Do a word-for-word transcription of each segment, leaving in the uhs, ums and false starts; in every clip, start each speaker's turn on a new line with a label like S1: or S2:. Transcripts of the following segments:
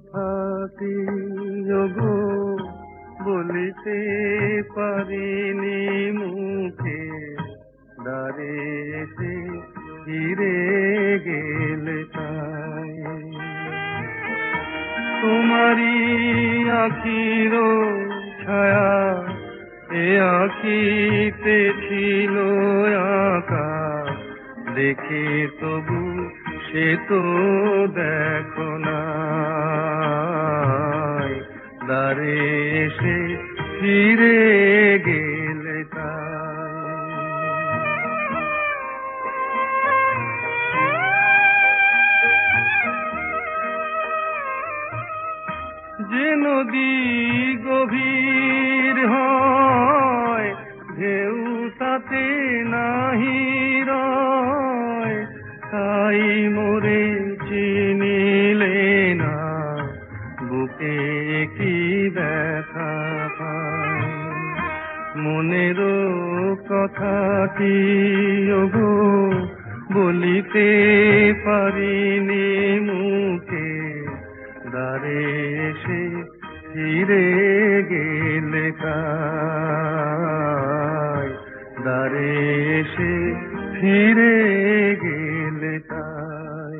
S1: কথাটি ওগো বলিতে পারিনি মুখে, দ্বারে এসে ফিরে গেলে তাই। তোমারি আখির ছায়া এ আখিতে ছিল আকাশ, দেখে তবু সে তো দেখো নাই, দ্বারে এসে ফিরে গেলে তাই। যে নদী গভীর হয় ঢেউ তাতে নাহি রয়, তাই মোরে চিনিলে না বুকে কি ব্যথা পায়। মনেরও কথাটি ওগো বলিতে পারিনি মুখে, দ্বারে এসে ফিরে গেলে তাই, দ্বারে এসে ফিরে গেলে তাই।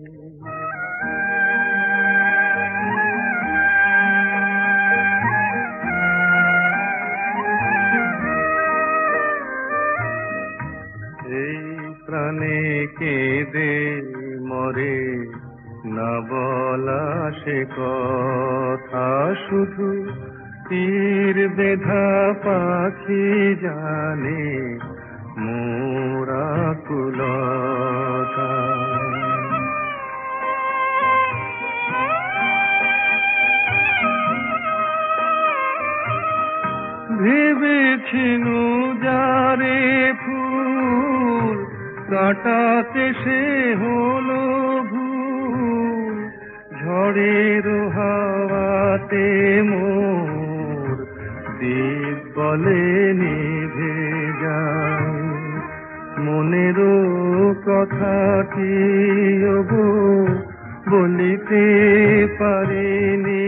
S1: এই প্রাণে কেঁদে মরে না বলা সে কথা, শুধু তীর বেধা পাখি জানে মোর আকুলতা। ভেবেছিনু যারে ফুল কাটাতে সে হলো ভুল, ঝড়ের হাওয়াতে মোর দীপ বলে নিভে যায়। মনেরও কথাটি ওগো বলিতে পারিনি